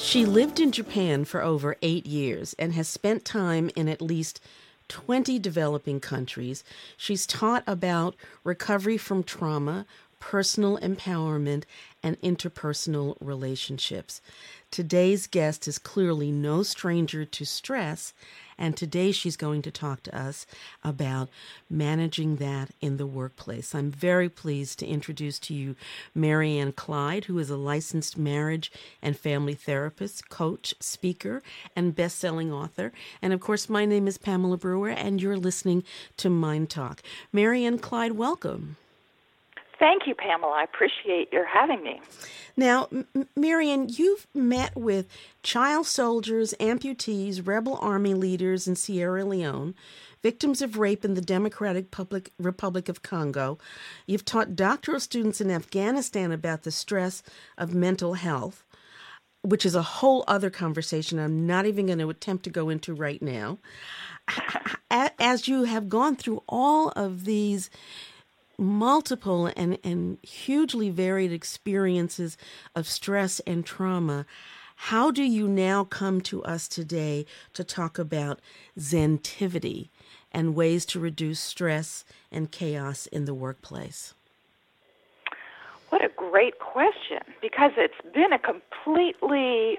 She lived in Japan for over 8 years and has spent time in at least 20 developing countries. She's taught about recovery from trauma, personal empowerment, and interpersonal relationships. Today's guest is clearly no stranger to stress, and today she's going to talk to us about managing that in the workplace. I'm very pleased to introduce to you Marianne Clyde, who is a licensed marriage and family therapist, coach, speaker, and best-selling author. And of course, my name is Pamela Brewer, and you're listening to Mind Talk. Marianne Clyde, welcome. Thank you, Pamela. I appreciate your having me. Now, Marianne, you've met with child soldiers, amputees, rebel army leaders in Sierra Leone, victims of rape in the Democratic Republic of Congo. You've taught doctoral students in Afghanistan about the stress of mental health, which is a whole other conversation I'm not even going to attempt to go into right now. As you have gone through all of these multiple and hugely varied experiences of stress and trauma, how do you now come to us today to talk about Zentivity and ways to reduce stress and chaos in the workplace? What a great question, because it's been a completely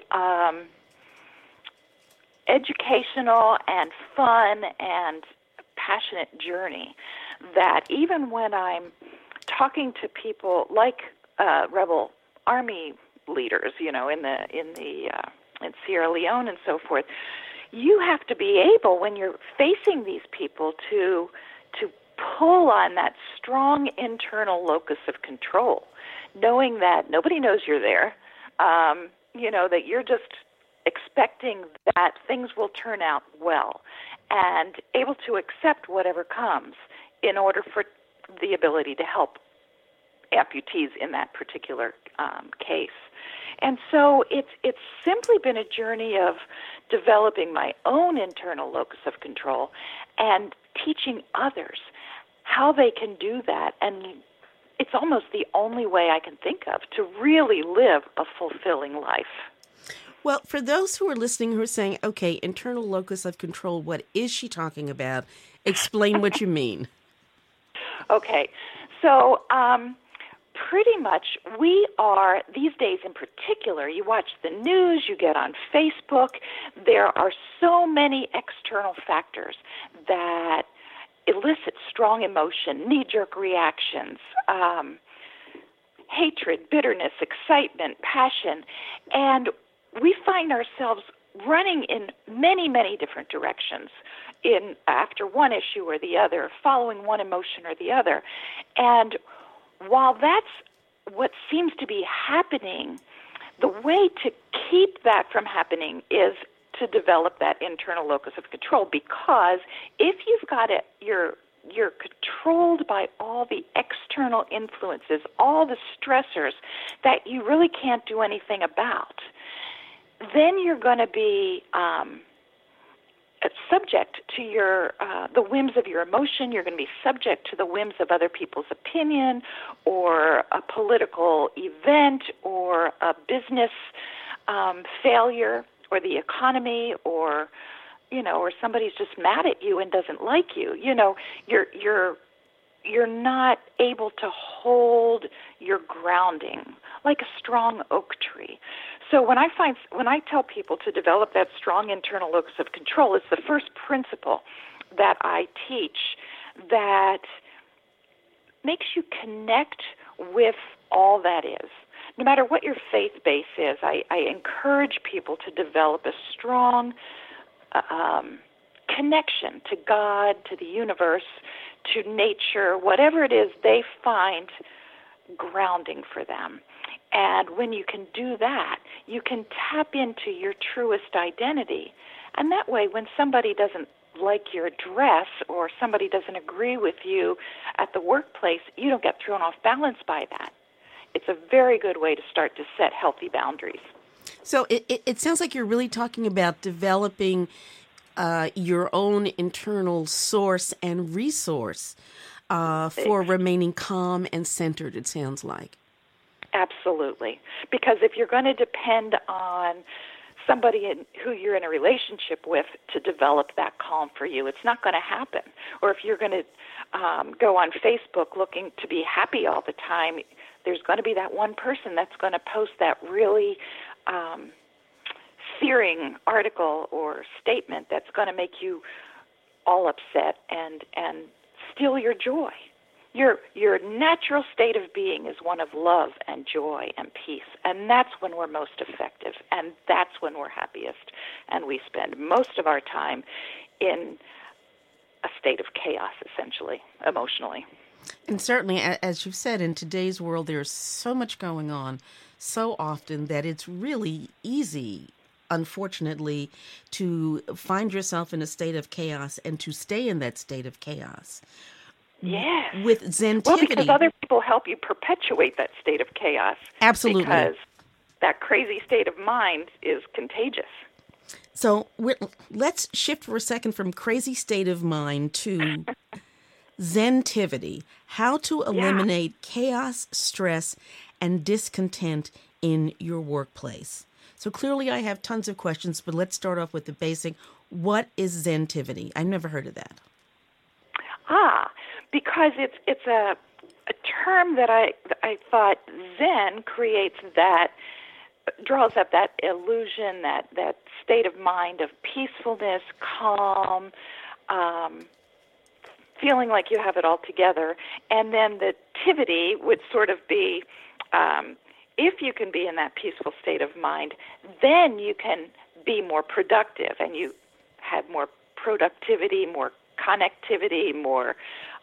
educational and fun and passionate journey that even when I'm talking to people like rebel army leaders, in Sierra Leone and so forth, you have to be able, when you're facing these people, to pull on that strong internal locus of control, knowing that nobody knows you're there, that you're just expecting that things will turn out well, and able to accept whatever comes in order for the ability to help amputees in that particular case. And so it's simply been a journey of developing my own internal locus of control and teaching others how they can do that. And it's almost the only way I can think of to really live a fulfilling life. Well, for those who are listening who are saying, okay, internal locus of control, what is she talking about? Explain what you mean. Okay, so pretty much we are, these days in particular, you watch the news, you get on Facebook, there are so many external factors that elicit strong emotion, knee-jerk reactions, hatred, bitterness, excitement, passion, and we find ourselves running in many, many different directions after one issue or the other, following one emotion or the other. And while that's what seems to be happening, the way to keep that from happening is to develop that internal locus of control, because if you've got it, you're controlled by all the external influences, all the stressors that you really can't do anything about, then you're going to be subject to the whims of your emotion. You're going to be subject to the whims of other people's opinion, or a political event, or a business failure, or the economy, or somebody's just mad at you and doesn't like you. You're not able to hold your grounding like a strong oak tree. So when I tell people to develop that strong internal locus of control, it's the first principle that I teach that makes you connect with all that is. No matter what your faith base is, I encourage people to develop a strong connection to God, to the universe, to nature, whatever it is they find grounding for them. And when you can do that, you can tap into your truest identity. And that way, when somebody doesn't like your dress or somebody doesn't agree with you at the workplace, you don't get thrown off balance by that. It's a very good way to start to set healthy boundaries. So it sounds like you're really talking about developing your own internal source and resource for remaining calm and centered, it sounds like. Absolutely. Because if you're going to depend on somebody who you're in a relationship with to develop that calm for you. It's not going to happen. Or if you're going to go on Facebook looking to be happy all the time, there's going to be that one person that's going to post that really searing article or statement that's going to make you all upset and steal your joy. Your natural state of being is one of love and joy and peace, and that's when we're most effective, and that's when we're happiest, and we spend most of our time in a state of chaos, essentially, emotionally. And certainly, as you've said, in today's world, there's so much going on so often that it's really easy, unfortunately, to find yourself in a state of chaos and to stay in that state of chaos. Yes. With Zentivity. Well, because other people help you perpetuate that state of chaos. Absolutely. Because that crazy state of mind is contagious. So let's shift for a second from crazy state of mind to Zentivity, how to eliminate chaos, stress, and discontent in your workplace. So clearly I have tons of questions, but let's start off with the basic. What is Zentivity? I've never heard of that. Because it's a term that I thought Zen creates draws up that illusion, that state of mind of peacefulness, calm, feeling like you have it all together. And then the tivity would sort of be, if you can be in that peaceful state of mind, then you can be more productive, and you have more productivity, more connectivity, more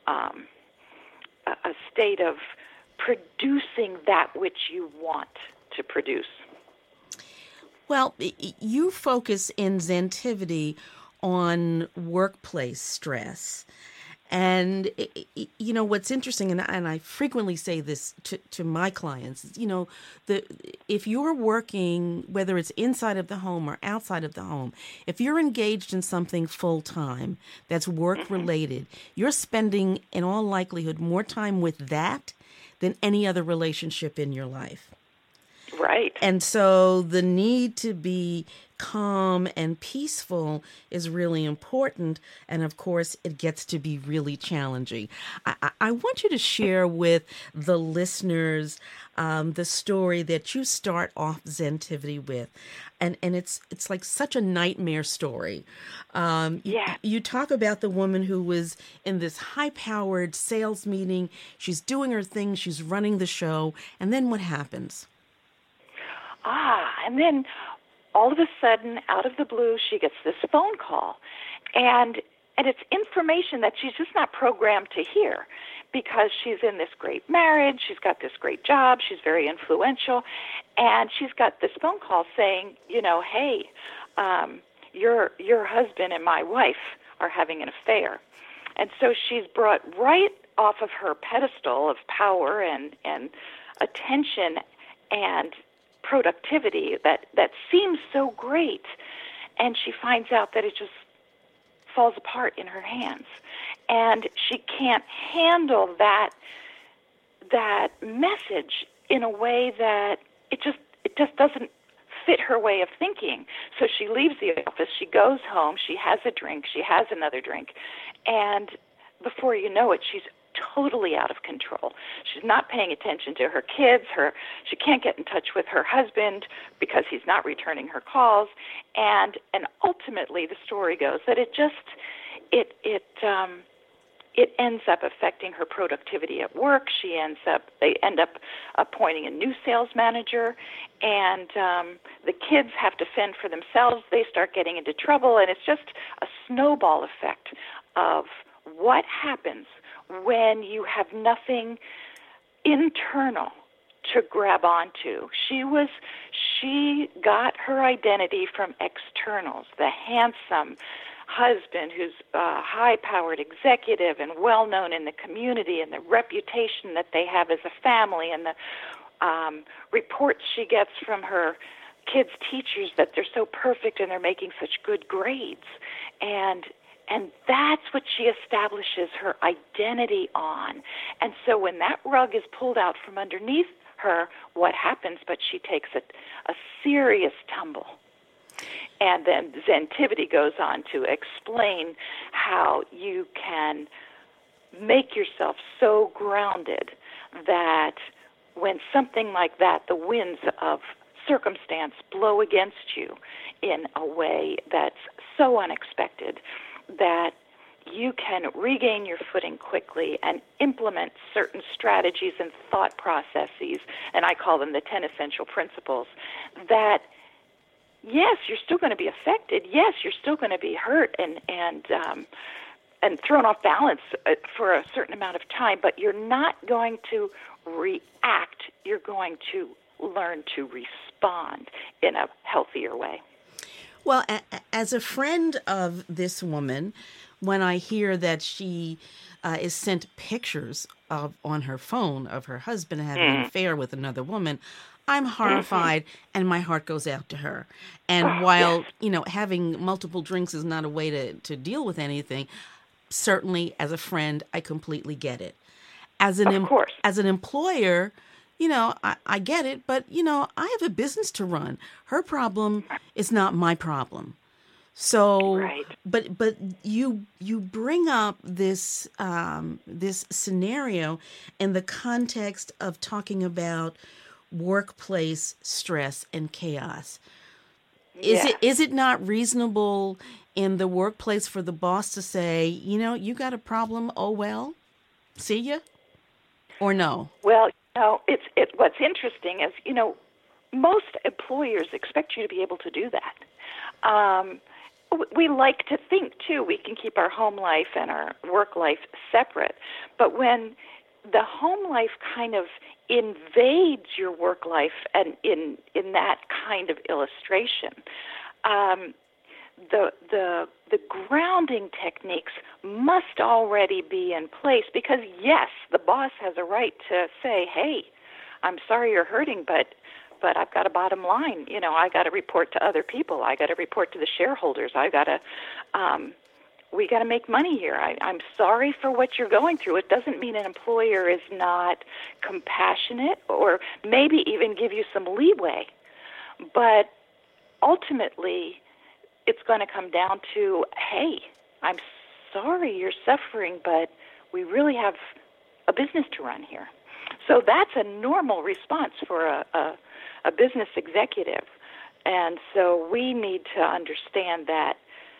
a state of producing that which you want to produce. Well, you focus in Zentivity on workplace stress. And, you know, what's interesting, and I frequently say this to my clients, you know, if you're working, whether it's inside of the home or outside of the home, if you're engaged in something full time that's work related, you're spending, in all likelihood, more time with that than any other relationship in your life. Right. And so the need to be calm and peaceful is really important. And of course, it gets to be really challenging. I want you to share with the listeners the story that you start off Zentivity with. And it's like such a nightmare story. You talk about the woman who was in this high-powered sales meeting. She's doing her thing. She's running the show. And then what happens? And then all of a sudden, out of the blue, she gets this phone call. And it's information that she's just not programmed to hear, because she's in this great marriage, she's got this great job, she's very influential, and she's got this phone call saying, you know, hey, your husband and my wife are having an affair. And so she's brought right off of her pedestal of power and attention and productivity that seems so great, and she finds out that it just falls apart in her hands, and she can't handle that message in a way that it just doesn't fit her way of thinking. So she leaves the office, she goes home, she has a drink, she has another drink, and before you know it, she's totally out of control. She's not paying attention to her kids. She can't get in touch with her husband because he's not returning her calls. And ultimately, the story goes that it ends up affecting her productivity at work. They end up appointing a new sales manager, and the kids have to fend for themselves. They start getting into trouble, and it's just a snowball effect of what happens when you have nothing internal to grab onto. She got her identity from externals, the handsome husband who's a high-powered executive and well-known in the community, and the reputation that they have as a family, and the reports she gets from her kids' teachers that they're so perfect and they're making such good grades. And that's what she establishes her identity on. And so when that rug is pulled out from underneath her, what happens? But she takes a serious tumble. And then Zentivity goes on to explain how you can make yourself so grounded that when something like that, the winds of circumstance blow against you in a way that's so unexpected, that you can regain your footing quickly and implement certain strategies and thought processes, and I call them the 10 essential principles, that yes, you're still going to be affected. Yes, you're still going to be hurt and thrown off balance for a certain amount of time, but you're not going to react. You're going to learn to respond in a healthier way. Well, as a friend of this woman, when I hear that she is sent pictures on her phone of her husband having an affair with another woman, I'm horrified, and my heart goes out to her. And while, having multiple drinks is not a way to deal with anything, certainly as a friend, I completely get it. As an employer, I get it, but, I have a business to run. Her problem is not my problem. So, right. but you bring up this this scenario in the context of talking about workplace stress and chaos. Is it not reasonable in the workplace for the boss to say, you got a problem? Oh well, see ya, or no? Well, it's what's interesting is most employers expect you to be able to do that. We like to think, too, we can keep our home life and our work life separate. But when the home life kind of invades your work life, and in that kind of illustration, the grounding techniques must already be in place, because, yes, the boss has a right to say, hey, I'm sorry you're hurting, but I've got a bottom line. I got to report to other people. I got to report to the shareholders. I got to, we got to make money here. I'm sorry for what you're going through. It doesn't mean an employer is not compassionate or maybe even give you some leeway. But ultimately, it's going to come down to, hey, I'm sorry you're suffering, but we really have a business to run here. So that's a normal response for a business executive. And so we need to understand that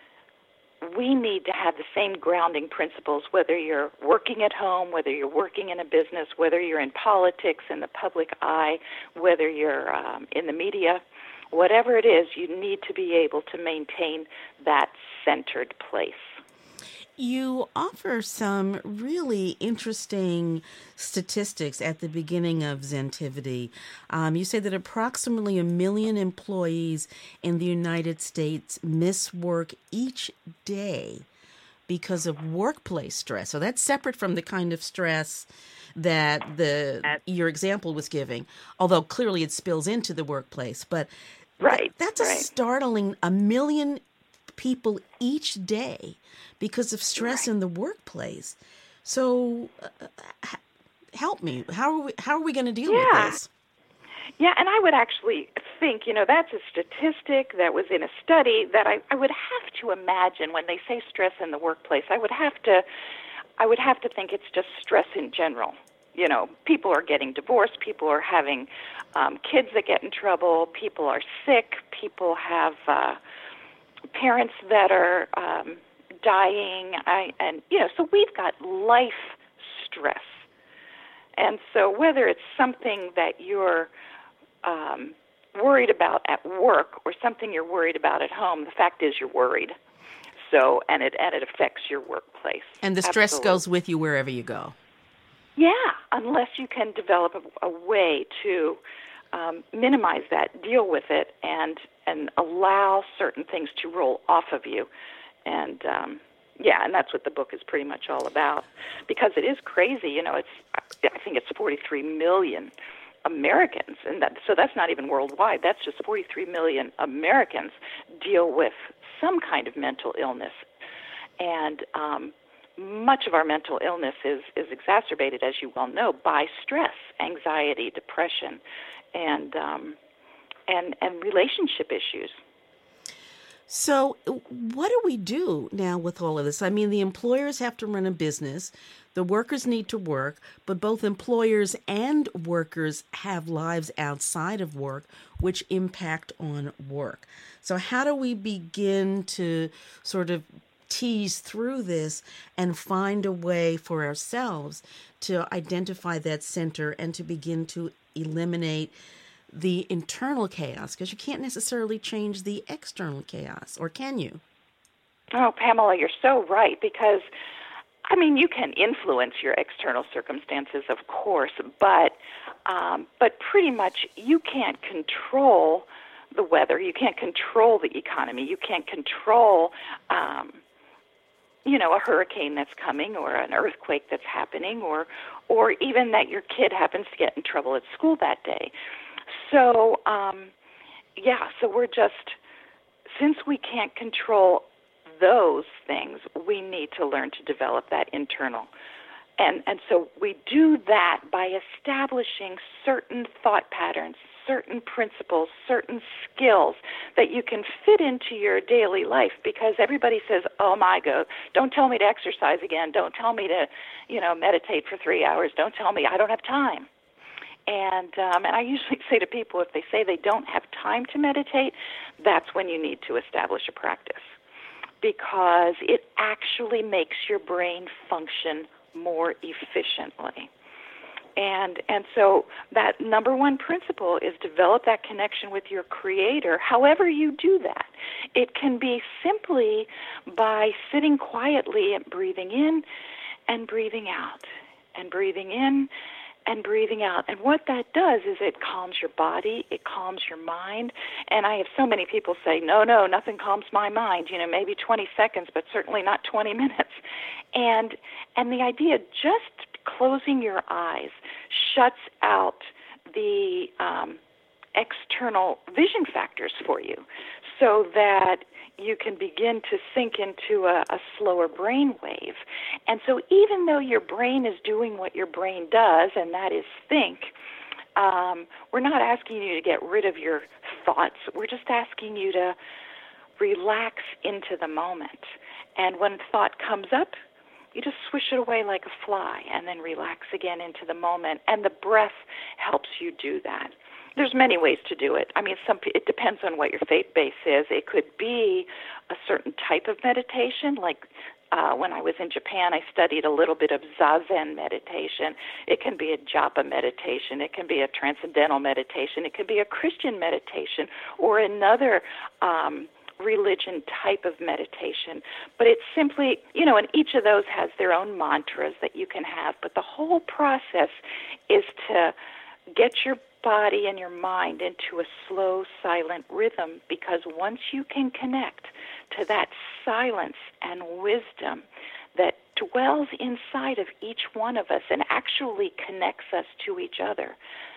we need to have the same grounding principles, whether you're working at home, whether you're working in a business, whether you're in politics, in the public eye, whether you're in the media, whatever it is, you need to be able to maintain that centered place. You offer some really interesting statistics at the beginning of Zentivity. You say that approximately 1 million employees in the United States miss work each day because of workplace stress. So that's separate from the kind of stress that your example was giving, although clearly it spills into the workplace. But that's a startling 1 million people each day because of stress in the workplace. So help me. How are we going to deal with this? Yeah, and I would actually think, that's a statistic that was in a study that I would have to imagine when they say stress in the workplace. I would have to think it's just stress in general. People are getting divorced, people are having kids that get in trouble, people are sick, people have parents that are dying, so we've got life stress. And so whether it's something that you're worried about at work or something you're worried about at home, the fact is you're worried. So, and it affects your workplace. And the stress goes with you wherever you go. Yeah, unless you can develop a way to minimize that, deal with it, and allow certain things to roll off of you. And and that's what the book is pretty much all about, because it is crazy. I think it's 43 million Americans, and so that's not even worldwide. That's just 43 million Americans deal with some kind of mental illness, and much of our mental illness is exacerbated, as you well know, by stress, anxiety, depression, and relationship issues. So, what do we do now with all of this? I mean, the employers have to run a business, the workers need to work, but both employers and workers have lives outside of work, which impact on work. So, how do we begin to sort of tease through this and find a way for ourselves to identify that center and to begin to eliminate the internal chaos, because you can't necessarily change the external chaos, or can you? Oh, Pamela, you're so right, because, I mean, you can influence your external circumstances, of course, but pretty much you can't control the weather. You can't control the economy. You can't control, a hurricane that's coming or an earthquake that's happening or even that your kid happens to get in trouble at school that day. So, so we're just, since we can't control those things, we need to learn to develop that internal. And so we do that by establishing certain thought patterns, certain principles, certain skills that you can fit into your daily life, because everybody says, oh my God, don't tell me to exercise again. Don't tell me to, meditate for 3 hours. Don't tell me I don't have time. And I usually say to people, if they say they don't have time to meditate, that's when you need to establish a practice, because it actually makes your brain function more efficiently. And so that number one principle is develop that connection with your Creator, however you do that. It can be simply by sitting quietly and breathing in and breathing out, and breathing in and breathing out. And what that does is it calms your body, it calms your mind. And I have so many people say, no, nothing calms my mind, maybe 20 seconds, but certainly not 20 minutes. And the idea, just closing your eyes shuts out the external vision factors for you, so that you can begin to sink into a slower brain wave. And so even though your brain is doing what your brain does, and that is think, we're not asking you to get rid of your thoughts. We're just asking you to relax into the moment. And when thought comes up, you just swish it away like a fly and then relax again into the moment. And the breath helps you do that. There's many ways to do it. I mean, it depends on what your faith base is. It could be a certain type of meditation, like when I was in Japan, I studied a little bit of Zazen meditation. It can be a japa meditation. It can be a transcendental meditation. It could be a Christian meditation or another religion type of meditation. But it's simply, and each of those has their own mantras that you can have. But the whole process is to get your body and your mind into a slow, silent rhythm, because once you can connect to that silence and wisdom that dwells inside of each one of us and actually connects us to each other,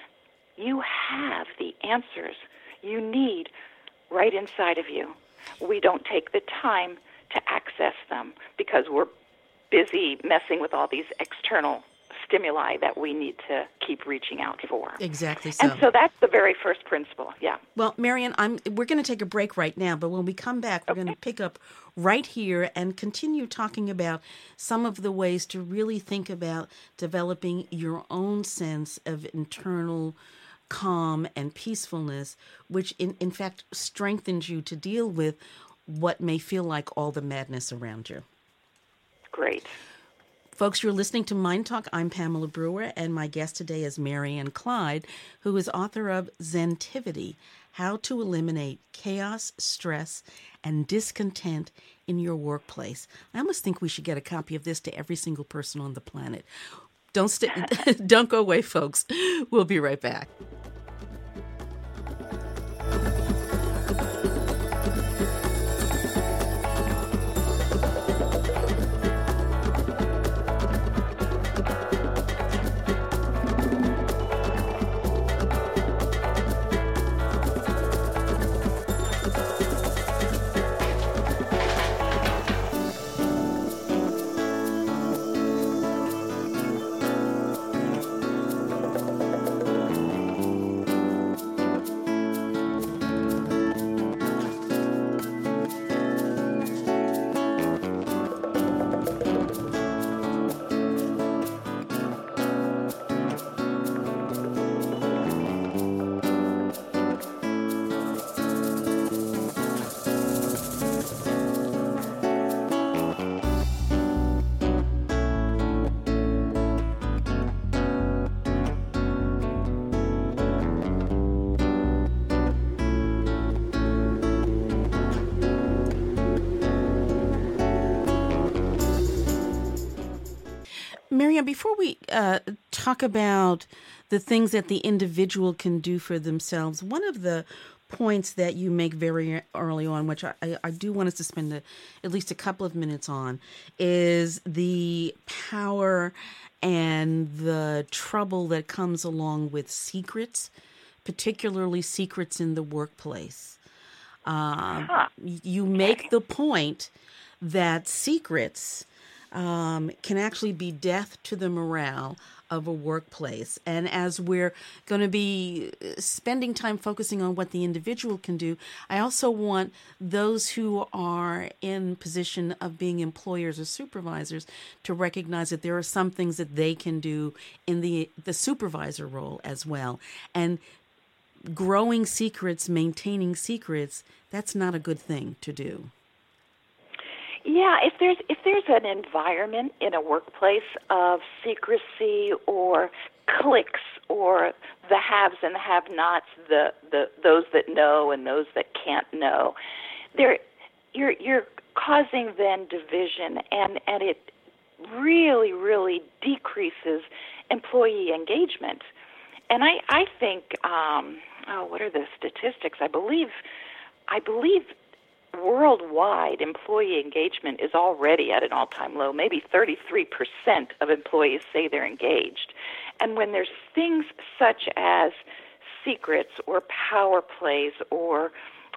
you have the answers you need right inside of you. We don't take the time to access them because we're busy messing with all these external stimuli that we need to keep reaching out for. Exactly so. And so that's the very first principle, yeah. Well, Marian, we're going to take a break right now, but when we come back, we're going to pick up right here and continue talking about some of the ways to really think about developing your own sense of internal calm and peacefulness, which in fact strengthens you to deal with what may feel like all the madness around you. Great. Folks, you're listening to Mind Talk. I'm Pamela Brewer, and my guest today is Marian Clyde, who is author of Zentivity, How to Eliminate Chaos, Stress, and Discontent in Your Workplace. I almost think we should get a copy of this to every single person on the planet. Don't go away, folks. We'll be right back. before we talk about the things that the individual can do for themselves, one of the points that you make very early on, which I do want us to spend at least a couple of minutes on, is the power and the trouble that comes along with secrets, particularly secrets in the workplace. You make the point that secrets can actually be death to the morale of a workplace. And as we're going to be spending time focusing on what the individual can do, I also want those who are in position of being employers or supervisors to recognize that there are some things that they can do in the supervisor role as well. And growing secrets, maintaining secrets, that's not a good thing to do. Yeah, if there's an environment in a workplace of secrecy or cliques or the haves and the have-nots, the those that know and those that can't know, you're causing then division, and it really, really decreases employee engagement. And I think what are the statistics? I believe worldwide employee engagement is already at an all-time low. Maybe 33% of employees say they're engaged. And when there's things such as secrets or power plays or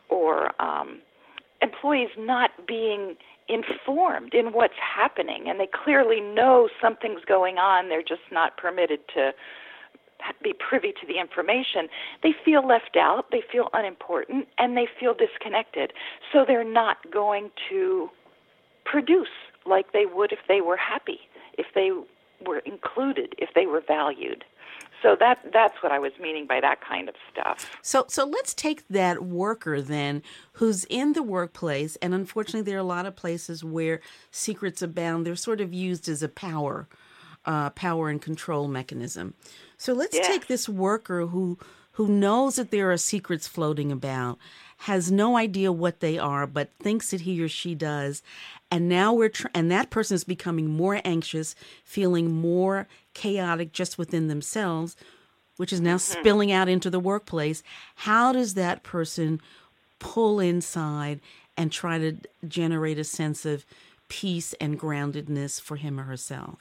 employees not being informed in what's happening, and they clearly know something's going on, they're just not permitted to be privy to the information, they feel left out, they feel unimportant, and they feel disconnected. So they're not going to produce like they would if they were happy, if they were included, if they were valued. So that's what I was meaning by that kind of stuff. So let's take that worker then who's in the workplace, and unfortunately there are a lot of places where secrets abound. They're sort of used as a power and control mechanism. So let's take this worker who knows that there are secrets floating about, has no idea what they are, but thinks that he or she does, and now and that person is becoming more anxious, feeling more chaotic just within themselves, which is now spilling out into the workplace. How does that person pull inside and try to generate a sense of peace and groundedness for him or herself?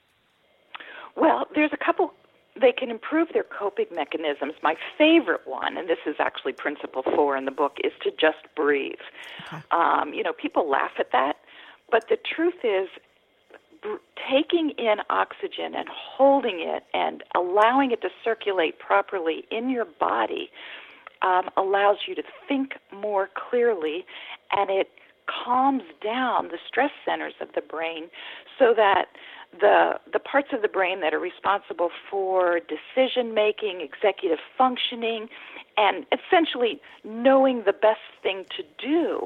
Well, there's a couple. They can improve their coping mechanisms. My favorite one, and this is actually principle 4 in the book, is to just breathe. Okay. People laugh at that, but the truth is taking in oxygen and holding it and allowing it to circulate properly in your body allows you to think more clearly, and it calms down the stress centers of the brain so that the parts of the brain that are responsible for decision-making, executive functioning, and essentially knowing the best thing to do,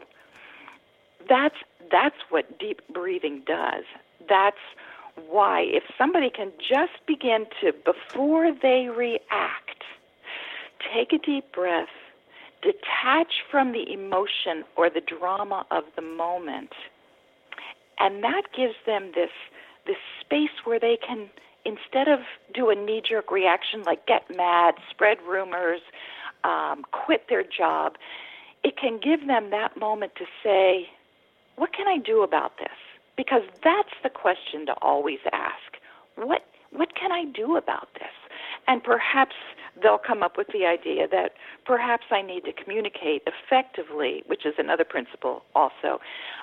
that's what deep breathing does. That's why if somebody can just begin to, before they react, take a deep breath, detach from the emotion or the drama of the moment, and that gives them this space where they can, instead of do a knee-jerk reaction like get mad, spread rumors, quit their job, it can give them that moment to say, what can I do about this? Because that's the question to always ask. What can I do about this? And perhaps they'll come up with the idea that perhaps I need to communicate effectively, which is another principle also.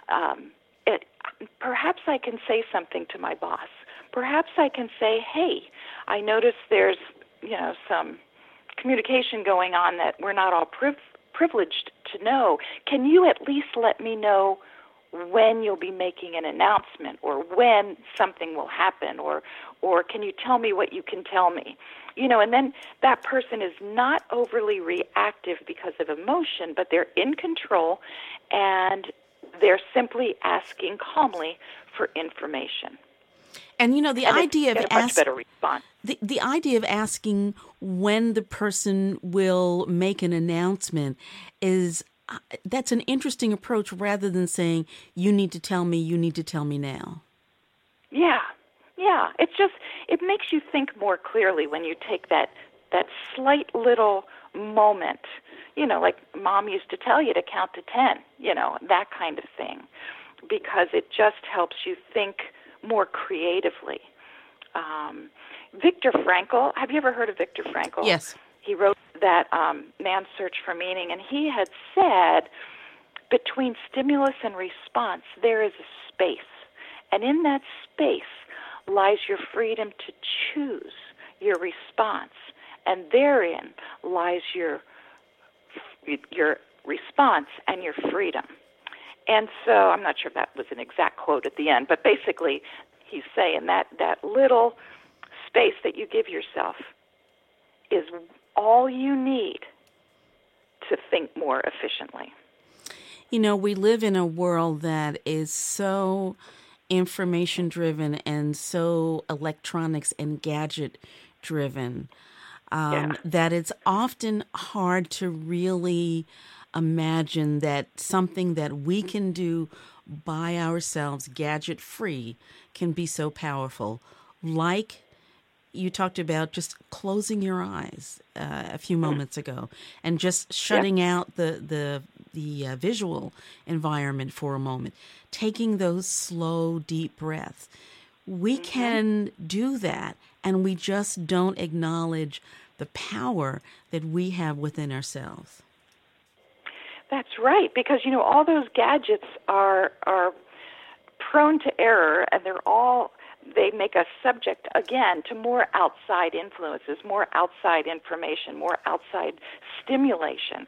Perhaps I can say something to my boss. Perhaps I can say, hey, I notice there's, some communication going on that we're not all privileged to know. Can you at least let me know when you'll be making an announcement or when something will happen, or can you tell me what you can tell me? And then that person is not overly reactive because of emotion, but they're in control and they're simply asking calmly for information. And the idea of much better response. The idea of asking when the person will make an announcement is that's an interesting approach rather than saying you need to tell me now. Yeah, Yeah, it makes you think more clearly when you take that slight little moment, like Mom used to tell you to count to 10, that kind of thing, because it just helps you think more creatively. Viktor Frankl, have you ever heard of Viktor Frankl? Yes. He wrote that Man's Search for Meaning, and he had said between stimulus and response there is a space, and in that space lies your freedom to choose your response, and therein lies your response and your freedom. And so I'm not sure if that was an exact quote at the end, but basically he's saying that little space that you give yourself is all you need to think more efficiently. We live in a world that is so information driven and so electronics and gadget driven that it's often hard to really imagine that something that we can do by ourselves, gadget free, can be so powerful. Like you talked about just closing your eyes a few moments ago and just shutting out the visual environment for a moment, taking those slow, deep breaths. We can do that, and we just don't acknowledge the power that we have within ourselves. That's right, because all those gadgets are prone to error, and they make us subject again to more outside influences, more outside information, more outside stimulation,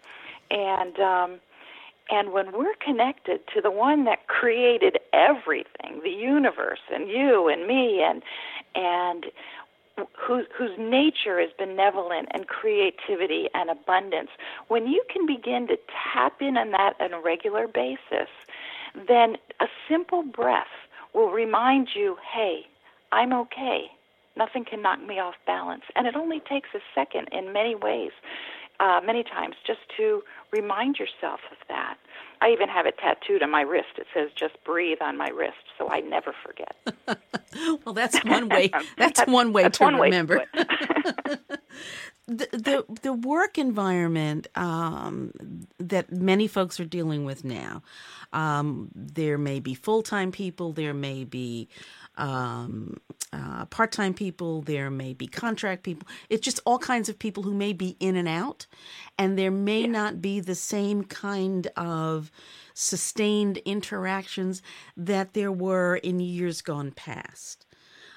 and when we're connected to the one that created everything, the universe, and you and me, and whose nature is benevolent and creativity and abundance, when you can begin to tap in on that on a regular basis, then a simple breath will remind you, hey, I'm okay. Nothing can knock me off balance. And it only takes a second in many ways, many times, just to remind yourself of that. I even have it tattooed on my wrist. It says, just breathe on my wrist, so I never forget. Well, that's one way. That's one way to remember. The work environment that many folks are dealing with now, there may be full-time people, there may be part-time people, there may be contract people. It's just all kinds of people who may be in and out, and there may not be the same kind of sustained interactions that there were in years gone past,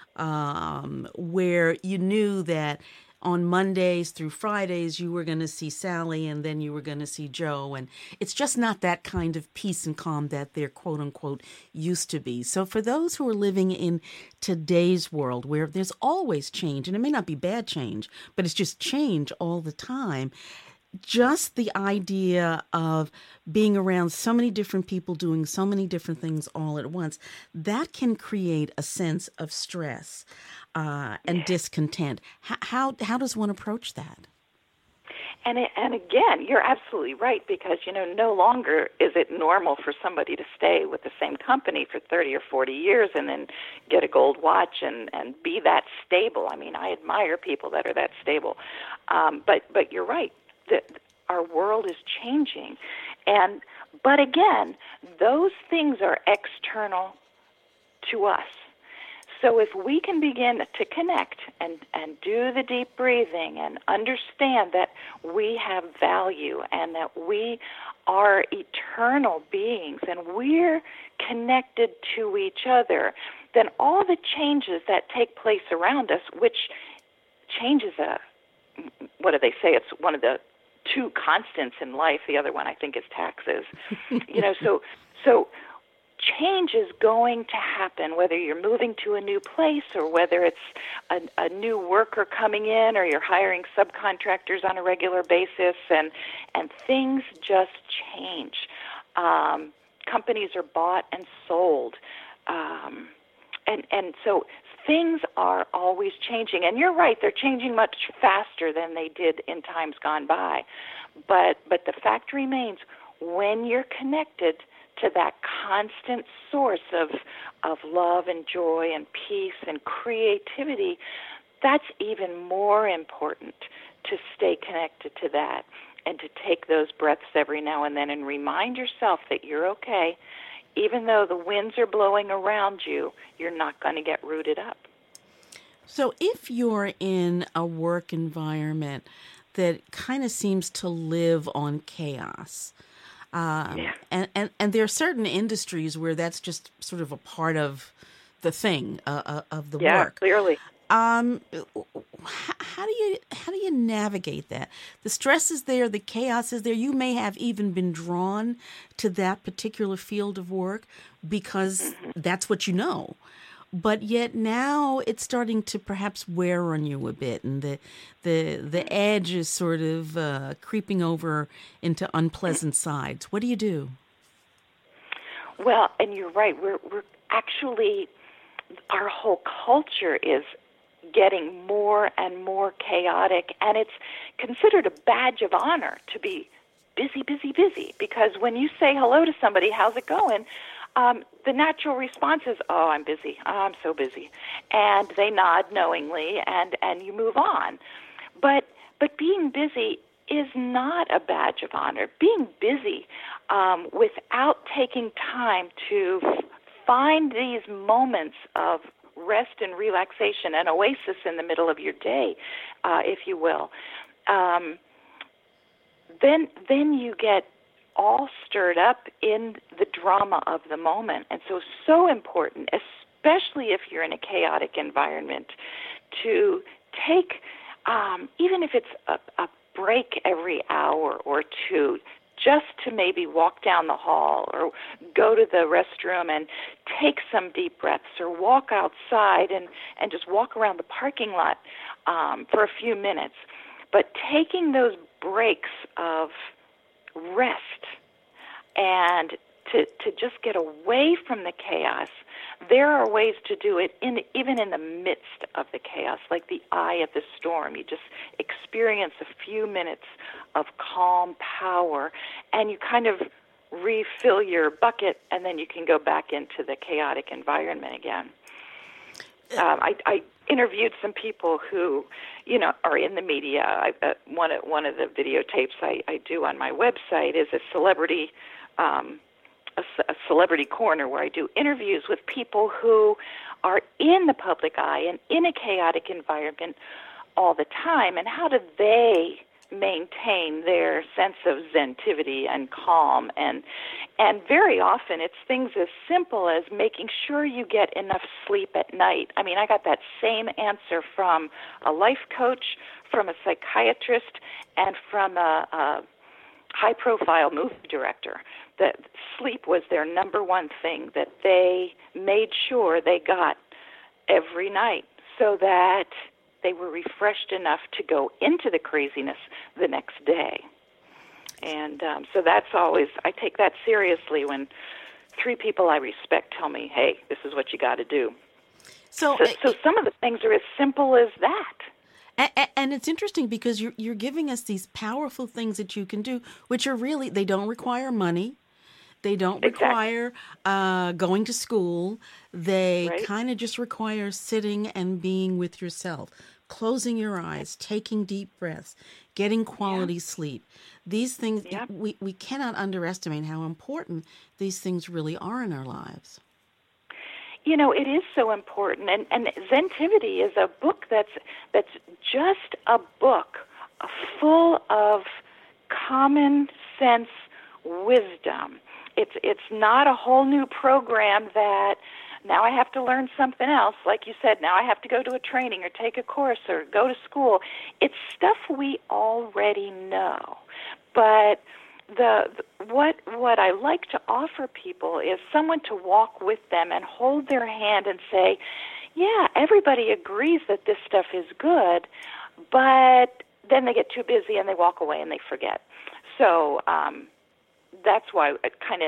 where you knew that on Mondays through Fridays, you were going to see Sally and then you were going to see Joe. And it's just not that kind of peace and calm that there, quote unquote, used to be. So for those who are living in today's world where there's always change, and it may not be bad change, but it's just change all the time, just the idea of being around so many different people doing so many different things all at once, that can create a sense of stress and discontent. How does one approach that? And again, you're absolutely right, because, no longer is it normal for somebody to stay with the same company for 30 or 40 years and then get a gold watch and be that stable. I mean, I admire people that are that stable. But you're right. Our world is changing. But again, those things are external to us. So if we can begin to connect and do the deep breathing and understand that we have value and that we are eternal beings and we're connected to each other, then all the changes that take place around us, which changes what do they say? It's one of the two constants in life. The other one, I think, is taxes. So change is going to happen, whether you're moving to a new place or whether it's a new worker coming in or you're hiring subcontractors on a regular basis, and things just change. Companies are bought and sold. And so things are always changing. And you're right, they're changing much faster than they did in times gone by. But the fact remains, when you're connected to that constant source of love and joy and peace and creativity, that's even more important to stay connected to that and to take those breaths every now and then and remind yourself that you're okay. Even though the winds are blowing around you, you're not going to get rooted up. So if you're in a work environment that kind of seems to live on chaos, and there are certain industries where that's just sort of a part of the thing, of the work. Yeah, clearly. How do you navigate that? The stress is there, the chaos is there. You may have even been drawn to that particular field of work because that's what you know. But yet now it's starting to perhaps wear on you a bit, and the edge is sort of creeping over into unpleasant sides. What do you do? Well, and you're right. We're actually, our whole culture is getting more and more chaotic, and it's considered a badge of honor to be busy, busy, busy. Because when you say hello to somebody, how's it going? The natural response is, oh, I'm busy. Oh, I'm so busy. And they nod knowingly, and you move on. But being busy is not a badge of honor. Being busy without taking time to find these moments of rest and relaxation, an oasis in the middle of your day, if you will, then you get all stirred up in the drama of the moment. And so important, especially if you're in a chaotic environment, to take, even if it's a break every hour or two, just to maybe walk down the hall or go to the restroom and take some deep breaths, or walk outside and just walk around the parking lot for a few minutes. But taking those breaks of rest and to just get away from the chaos, there are ways to do it even in the midst of the chaos, like the eye of the storm. You just experience a few minutes of calm power, and you kind of refill your bucket, and then you can go back into the chaotic environment again. I interviewed some people who, are in the media. One of the videotapes I do on my website is a celebrity corner, where I do interviews with people who are in the public eye and in a chaotic environment all the time, and how do they maintain their sense of zentivity and calm. And very often it's things as simple as making sure you get enough sleep at night. I mean, I got that same answer from a life coach, from a psychiatrist, and from a high-profile movie director, that sleep was their number one thing that they made sure they got every night, so that they were refreshed enough to go into the craziness the next day. And so that's always, I take that seriously when 3 people I respect tell me, hey, this is what you got to do. So some of the things are as simple as that. And it's interesting because you're giving us these powerful things that you can do, which are really, they don't require money. They don't require going to school. They kind of just require sitting and being with yourself, closing your eyes, taking deep breaths, getting quality sleep. These things, we cannot underestimate how important these things really are in our lives. It is so important. And Zentivity is a book that's just a book full of common sense wisdom. It's not a whole new program that now I have to learn something else. Like you said, now I have to go to a training or take a course or go to school. It's stuff we already know. But what I like to offer people is someone to walk with them and hold their hand and say, yeah, everybody agrees that this stuff is good, but then they get too busy and they walk away and they forget. So that's why I kind of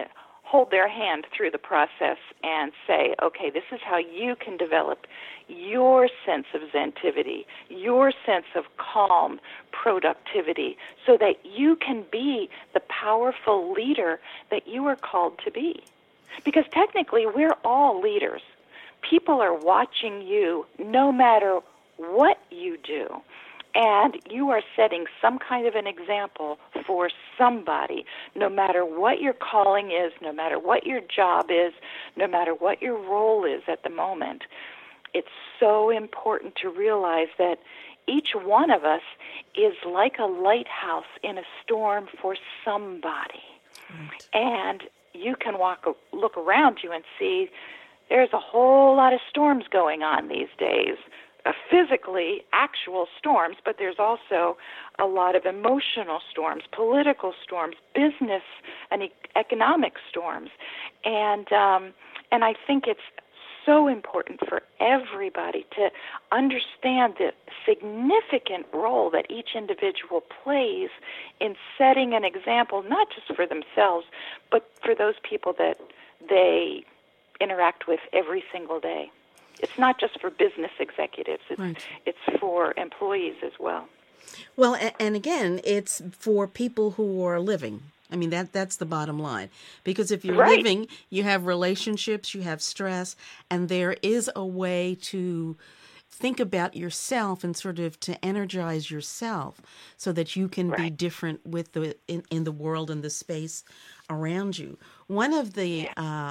hold their hand through the process and say, okay, this is how you can develop your sense of zentivity, your sense of calm productivity, so that you can be the powerful leader that you are called to be. Because technically, we're all leaders. People are watching you no matter what you do. And you are setting some kind of an example for somebody, no matter what your calling is, no matter what your job is, no matter what your role is at the moment. It's so important to realize that each one of us is like a lighthouse in a storm for somebody. Right. And you can look around you and see there's a whole lot of storms going on these days. Physically actual storms, but there's also a lot of emotional storms, political storms, business and economic storms, and I think it's so important for everybody to understand the significant role that each individual plays in setting an example, not just for themselves, but for those people that they interact with every single day. It's not just for business executives. It's for employees as well. Well, and again, it's for people who are living. I mean, that's the bottom line. Because if you're living, you have relationships, you have stress, and there is a way to think about yourself and sort of to energize yourself so that you can be different with in the world and the space around you. One of the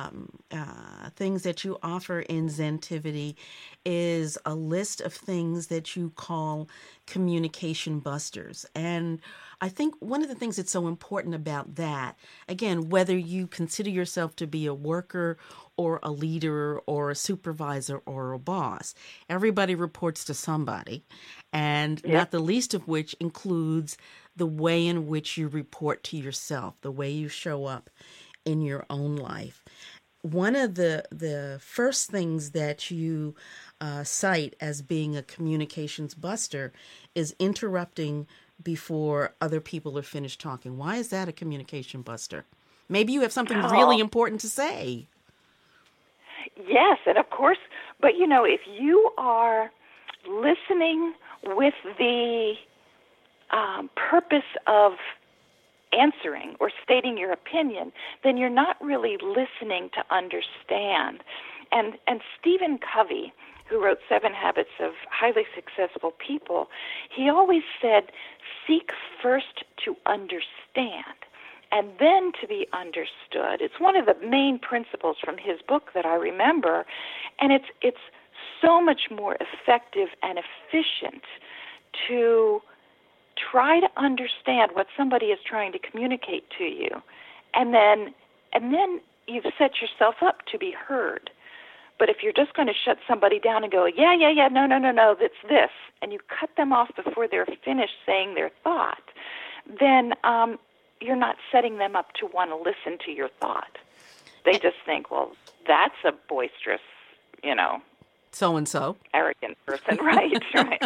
things that you offer in Zentivity is a list of things that you call communication busters. And I think one of the things that's so important about that, again, whether you consider yourself to be a worker or a leader or a supervisor or a boss, everybody reports to somebody, and not the least of which includes the way in which you report to yourself, the way you show up in your own life. One of the first things that you cite as being a communications buster is interrupting before other people are finished talking. Why is that a communication buster? Maybe you have something really important to say. Yes, and of course, but if you are listening with the purpose of answering or stating your opinion, then you're not really listening to understand. And Stephen Covey, who wrote 7 Habits of Highly Successful People, he always said, seek first to understand and then to be understood. It's one of the main principles from his book that I remember, and it's so much more effective and efficient to try to understand what somebody is trying to communicate to you, and then you've set yourself up to be heard. But if you're just going to shut somebody down and go, no, that's this, and you cut them off before they're finished saying their thought, then you're not setting them up to want to listen to your thought. They just think, well, that's a boisterous, so-and-so. arrogant person, right?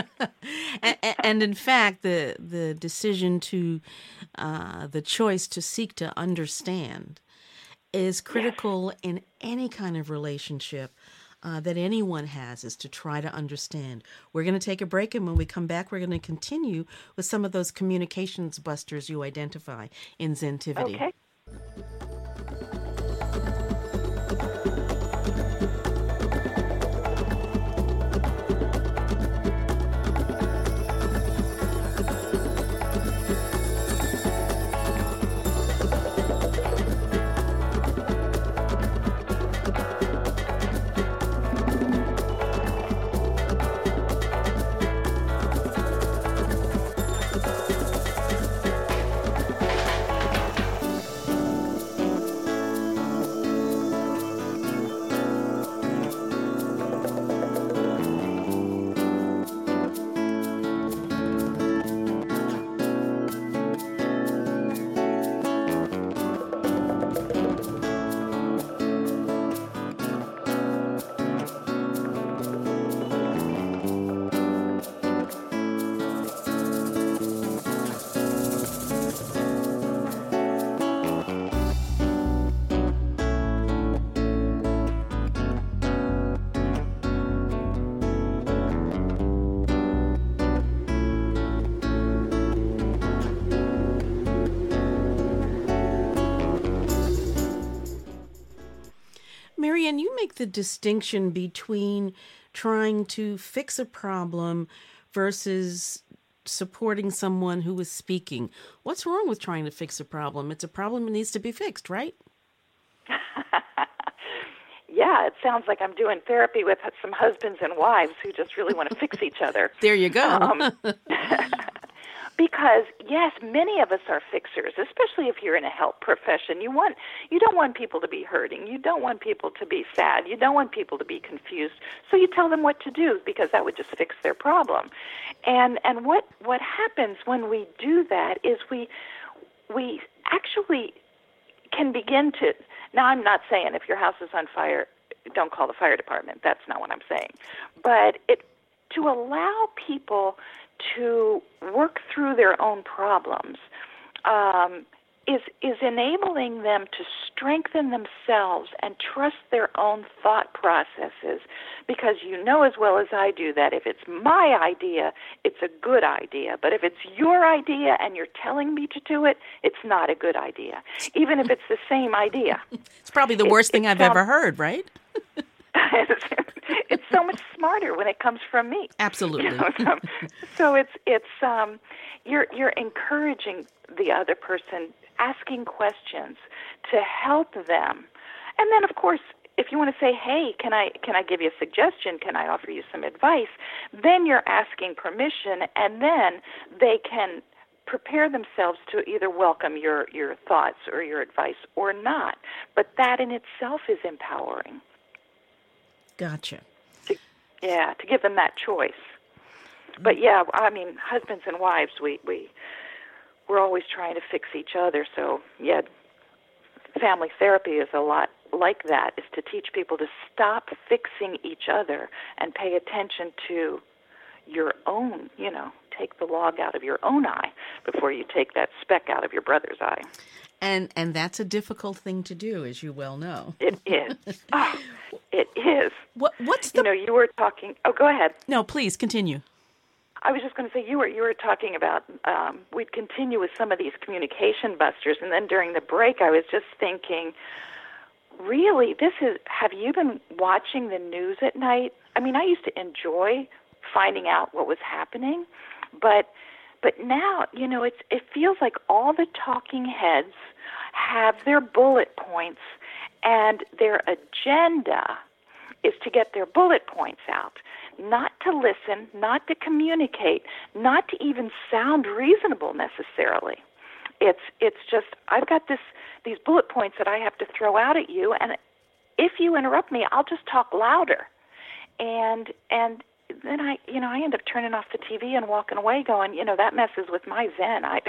And in fact, the decision to, the choice to seek to understand is critical in any kind of relationship that anyone has, is to try to understand. We're going to take a break, and when we come back, we're going to continue with some of those communications busters you identify in Zentivity. Okay. Marianne, you make the distinction between trying to fix a problem versus supporting someone who is speaking. What's wrong with trying to fix a problem? It's a problem that needs to be fixed, right? Yeah, it sounds like I'm doing therapy with some husbands and wives who just really want to fix each other. There you go. Because yes, many of us are fixers, especially if you're in a help profession. You don't want people to be hurting. You don't want people to be sad. You don't want people to be confused. So you tell them what to do because that would just fix their problem. And what happens when we do that is we actually can begin to. Now, I'm not saying if your house is on fire, don't call the fire department. That's not what I'm saying. But to allow people to work through their own problems is enabling them to strengthen themselves and trust their own thought processes, because you know as well as I do that if it's my idea, it's a good idea. But if it's your idea and you're telling me to do it, it's not a good idea, even if it's the same idea. It's probably the worst thing I've ever heard, right? It's so much smarter when it comes from me. Absolutely. So you're encouraging the other person, asking questions to help them, and then of course, if you want to say, "Hey, can I give you a suggestion? Can I offer you some advice?" Then you're asking permission, and then they can prepare themselves to either welcome your thoughts or your advice or not. But that in itself is empowering. Gotcha. To give them that choice. But yeah, I mean, husbands and wives, we're always trying to fix each other. So yeah, family therapy is a lot like that, is to teach people to stop fixing each other and pay attention to your own, take the log out of your own eye before you take that speck out of your brother's eye. And that's a difficult thing to do, as you well know. It is. Oh, it is. What's the... you were talking... Oh, go ahead. No, please, continue. I was just going to say, you were talking about, we'd continue with some of these communication busters, and then during the break I was just thinking, really, have you been watching the news at night? I mean, I used to enjoy finding out what was happening, but now, it feels like all the talking heads have their bullet points, and their agenda is to get their bullet points out, not to listen, not to communicate, not to even sound reasonable necessarily. It's just, I've got these bullet points that I have to throw out at you, and if you interrupt me, I'll just talk louder. And then I end up turning off the TV and walking away going, that messes with my zen. I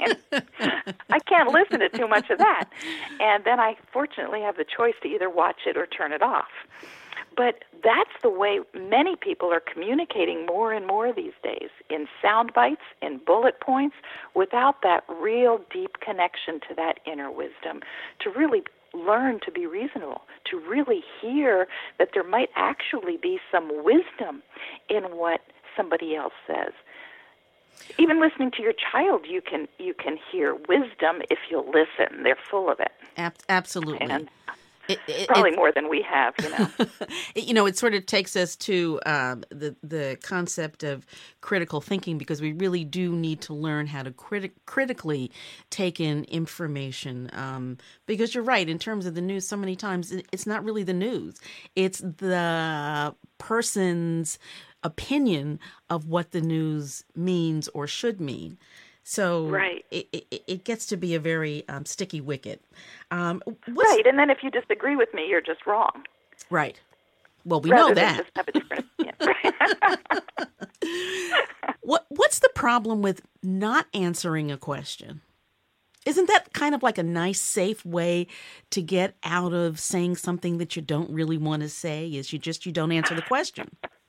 can't listen to too much of that. And then I fortunately have the choice to either watch it or turn it off. But that's the way many people are communicating more and more these days, in sound bites, in bullet points, without that real deep connection to that inner wisdom, to really learn to be reasonable, to really hear that there might actually be some wisdom in what somebody else says. Even listening to your child, you can hear wisdom if you'll listen. They're full of it. Absolutely. And probably more than we have, It sort of takes us to the concept of critical thinking, because we really do need to learn how to critically take in information. Because you're right, in terms of the news, so many times it's not really the news. It's the person's opinion of what the news means or should mean. So right. It gets to be a very sticky wicket. Right, and then if you disagree with me, you're just wrong. Right. Well, we Rather know than that. Just have a different opinion. What's the problem with not answering a question? Isn't that kind of like a nice, safe way to get out of saying something that you don't really want to say? Is you don't answer the question?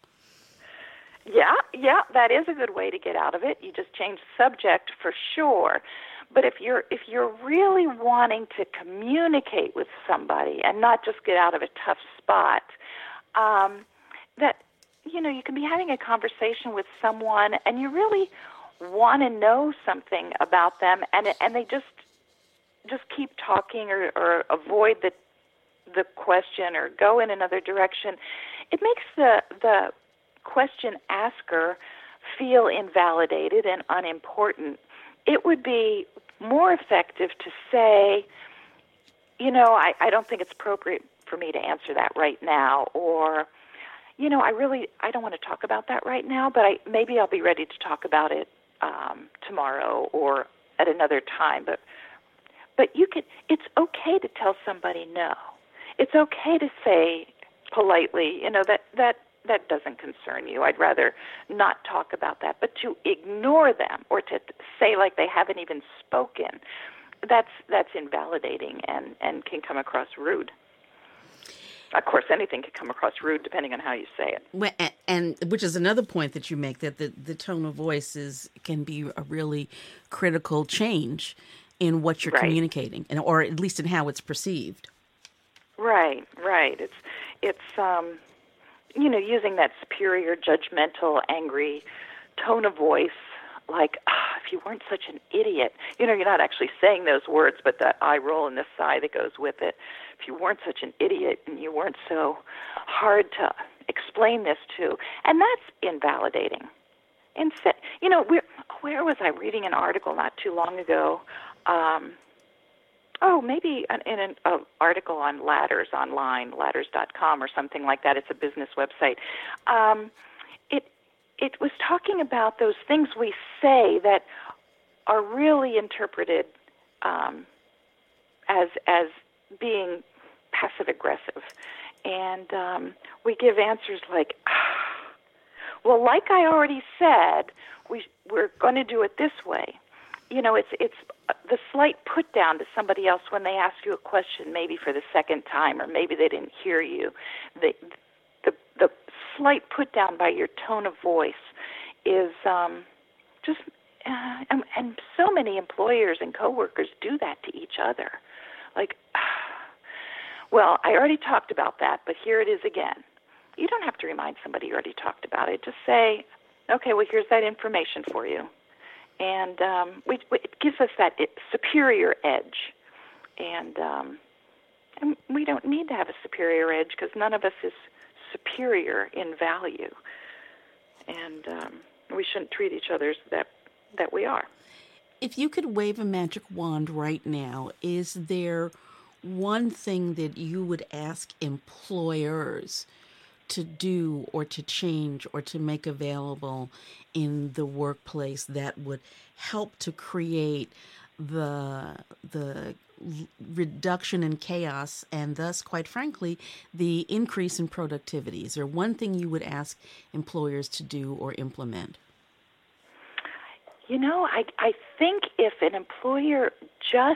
Yeah, that is a good way to get out of it. You just change the subject for sure. But if you're really wanting to communicate with somebody and not just get out of a tough spot, that you can be having a conversation with someone and you really want to know something about them, and they just keep talking or avoid the question or go in another direction, it makes the question asker feel invalidated and unimportant. It would be more effective to say, I don't think it's appropriate for me to answer that right now, or, I don't want to talk about that right now, but maybe I'll be ready to talk about it tomorrow or at another time. But it's okay to tell somebody no. It's okay to say politely, that doesn't concern you. I'd rather not talk about that. But to ignore them or to say like they haven't even spoken, that's invalidating and can come across rude. Of course, anything can come across rude depending on how you say it. Well, and which is another point that you make, that the tone of voice can be a really critical change in what you're communicating, or at least in how it's perceived. Right. It's using that superior, judgmental, angry tone of voice, like, if you weren't such an idiot. You're not actually saying those words, but that eye roll and the sigh that goes with it. If you weren't such an idiot and you weren't so hard to explain this to. And that's invalidating. Instead, where was I reading an article not too long ago? Maybe in an article on Ladders online, ladders.com or something like that. It's a business website. It was talking about those things we say that are really interpreted as being passive aggressive, and we give answers like, "Well, like I already said, we're going to do it this way." It's the slight put down to somebody else when they ask you a question, maybe for the second time, or maybe they didn't hear you. The slight put down by your tone of voice is just, and so many employers and coworkers do that to each other. Like, well, I already talked about that, but here it is again. You don't have to remind somebody you already talked about it. Just say, okay, well, here's that information for you. And it gives us that superior edge. And we don't need to have a superior edge because none of us is superior in value. And we shouldn't treat each other as that we are. If you could wave a magic wand right now, is there one thing that you would ask employers to do or to change or to make available in the workplace that would help to create the reduction in chaos and thus, quite frankly, the increase in productivity? Is there one thing you would ask employers to do or implement? I think if an employer just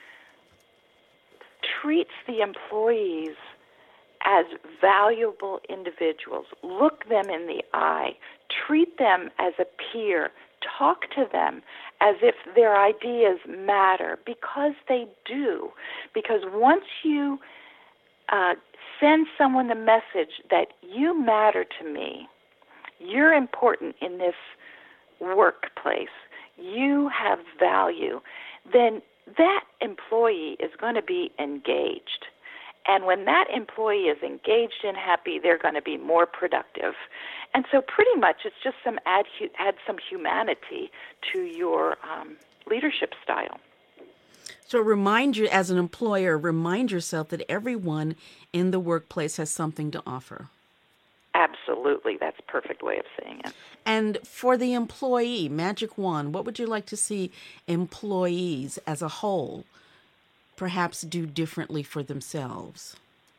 treats the employees as valuable individuals, look them in the eye, treat them as a peer, talk to them as if their ideas matter, because they do. Because once you send someone the message that you matter to me, you're important in this workplace, you have value, then that employee is going to be engaged. And when that employee is engaged and happy, they're going to be more productive. And so pretty much it's just add some humanity to your leadership style. So as an employer, remind yourself that everyone in the workplace has something to offer. Absolutely. That's a perfect way of saying it. And for the employee, magic wand, what would you like to see employees as a whole perhaps do differently for themselves?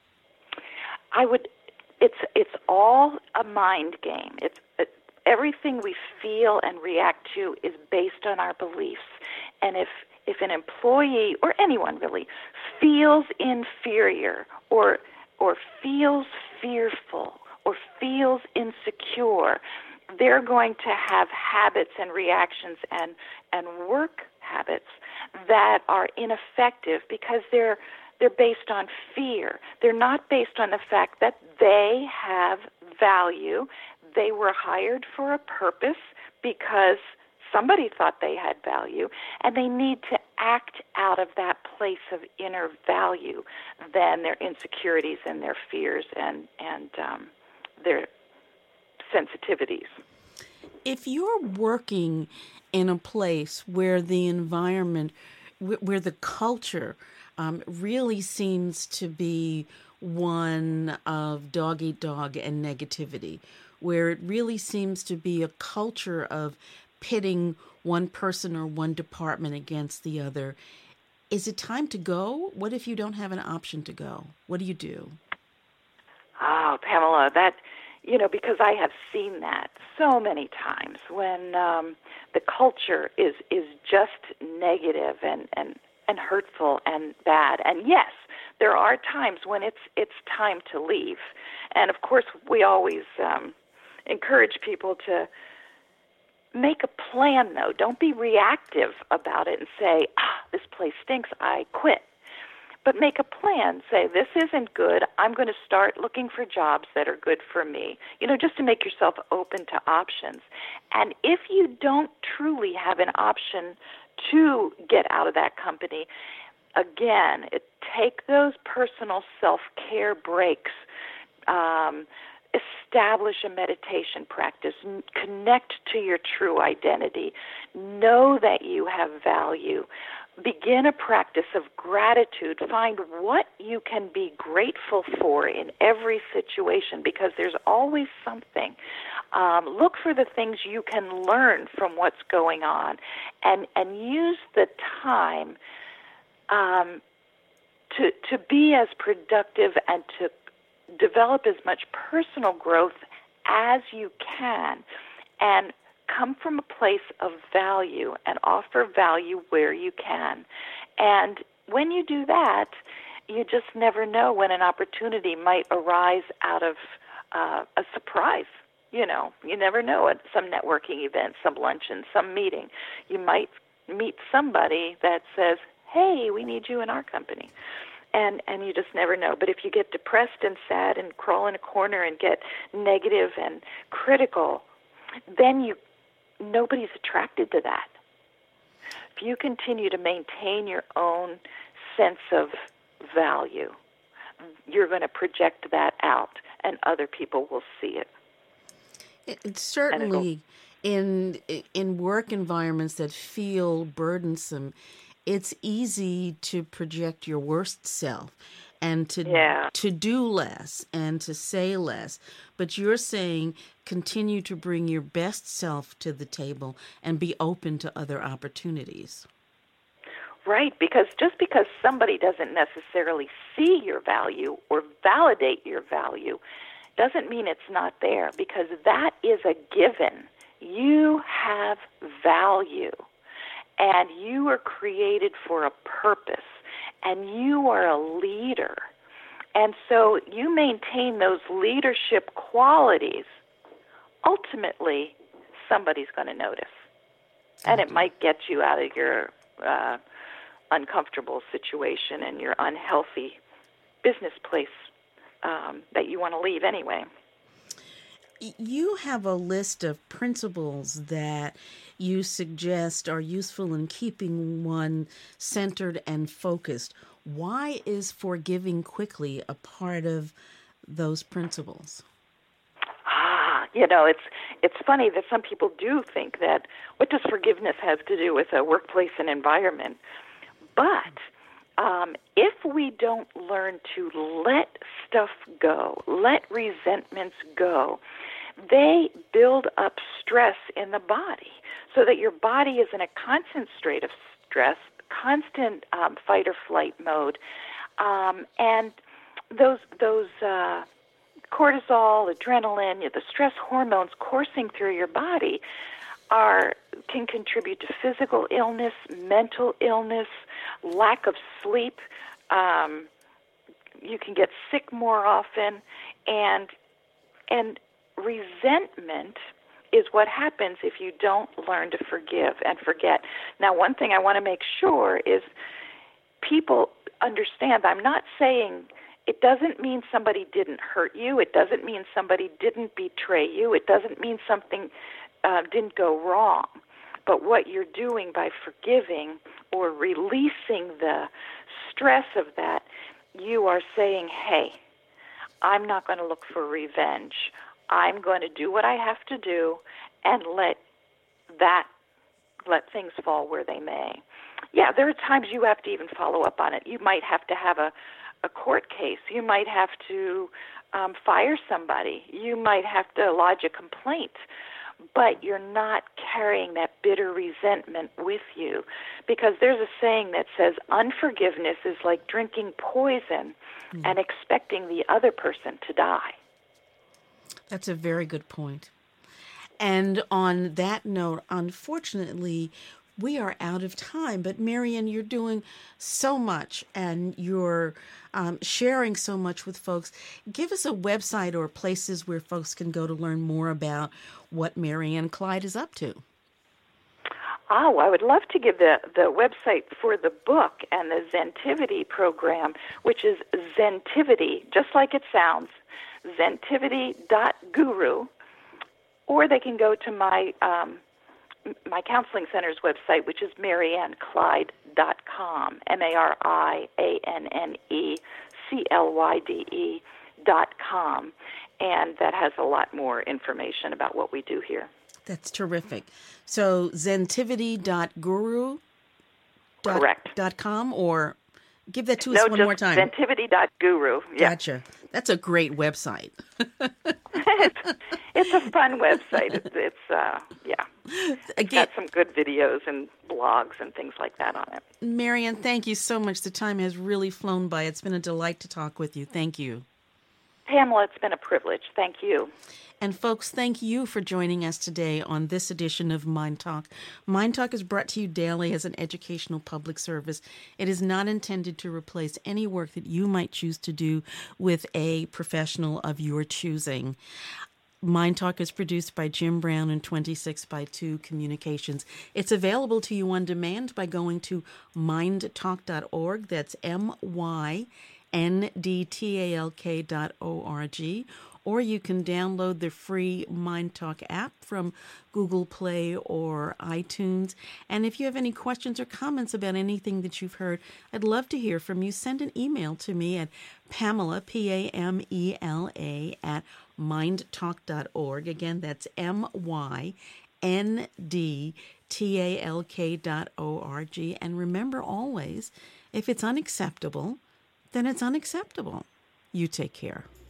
It's all a mind game. Everything we feel and react to is based on our beliefs. And if an employee, or anyone really, feels inferior or feels fearful or feels insecure, they're going to have habits and reactions and work habits that are ineffective because they're based on fear. They're not based on the fact that they have value. They were hired for a purpose because somebody thought they had value, and they need to act out of that place of inner value than their insecurities and their fears and their sensitivities. If you're working in a place where the environment, where the culture really seems to be one of dog eat dog and negativity, where it really seems to be a culture of pitting one person or one department against the other, is it time to go? What if you don't have an option to go? What do you do? Oh, Pamela, because I have seen that so many times when the culture is just negative and hurtful and bad. And yes, there are times when it's time to leave. And of course, we always encourage people to make a plan, though. Don't be reactive about it and say, this place stinks, I quit. But make a plan. Say, this isn't good. I'm going to start looking for jobs that are good for me, just to make yourself open to options. And if you don't truly have an option to get out of that company, again, take those personal self-care breaks. Establish a meditation practice. Connect to your true identity. Know that you have value. Begin a practice of gratitude. Find what you can be grateful for in every situation, because there's always something. Look for the things you can learn from what's going on, and use the time to be as productive and to develop as much personal growth as you can, and come from a place of value and offer value where you can. And when you do that, you just never know when an opportunity might arise out of a surprise. You never know at some networking event, some luncheon, some meeting. You might meet somebody that says, hey, we need you in our company. And you just never know. But if you get depressed and sad and crawl in a corner and get negative and critical, then nobody's attracted to that. If you continue to maintain your own sense of value, you're going to project that out, and other people will see it. It's certainly in work environments that feel burdensome, it's easy to project your worst self and to do less and to say less. But you're saying continue to bring your best self to the table and be open to other opportunities. Right, because just because somebody doesn't necessarily see your value or validate your value doesn't mean it's not there, because that is a given. You have value. And you are created for a purpose, and you are a leader. And so you maintain those leadership qualities. Ultimately, somebody's going to notice. And it might get you out of your uncomfortable situation and your unhealthy business place that you want to leave anyway. You have a list of principles that you suggest are useful in keeping one centered and focused. Why is forgiving quickly a part of those principles? It's funny that some people do think that, what does forgiveness have to do with a workplace and environment? But if we don't learn to let stuff go, let resentments go, they build up stress in the body, so that your body is in a constant state of stress, constant fight or flight mode, and those cortisol, adrenaline, the stress hormones coursing through your body can contribute to physical illness, mental illness, lack of sleep. You can get sick more often, and resentment is what happens if you don't learn to forgive and forget. Now, one thing I want to make sure is people understand. I'm not saying it doesn't mean somebody didn't hurt you. It doesn't mean somebody didn't betray you. It doesn't mean something didn't go wrong. But what you're doing by forgiving or releasing the stress of that, you are saying, hey, I'm not going to look for revenge. I'm going to do what I have to do and let things fall where they may. Yeah, there are times you have to even follow up on it. You might have to have a court case. You might have to fire somebody. You might have to lodge a complaint. But you're not carrying that bitter resentment with you. Because there's a saying that says unforgiveness is like drinking poison and expecting the other person to die. That's a very good point. And on that note, unfortunately, we are out of time. But Marian, you're doing so much and you're sharing so much with folks. Give us a website or places where folks can go to learn more about what Marian Clyde is up to. Oh, I would love to give the website for the book and the Zentivity program, which is Zentivity, just like it sounds, zentivity.guru. Or they can go to my counseling center's website, which is marianneclyde.com, marianneclyde.com, and that has a lot more information about what we do here. That's terrific. So zentivity.guru. Correct. .com, or give that to us one more time. Zentivity.guru. Yeah. Gotcha. That's a great website. It's a fun website. It's Again, got some good videos and blogs and things like that on it. Marian, thank you so much. The time has really flown by. It's been a delight to talk with you. Thank you. Pamela, it's been a privilege. Thank you. And folks, thank you for joining us today on this edition of Mind Talk. Mind Talk is brought to you daily as an educational public service. It is not intended to replace any work that you might choose to do with a professional of your choosing. Mind Talk is produced by Jim Brown and 26x2 Communications. It's available to you on demand by going to mindtalk.org. That's MYNDTALK.org. Or you can download the free Mind Talk app from Google Play or iTunes. And if you have any questions or comments about anything that you've heard, I'd love to hear from you. Send an email to me at Pamela, Pamela, at mindtalk.org. Again, that's MYNDTALK.org. And remember always, if it's unacceptable, then it's unacceptable. You take care.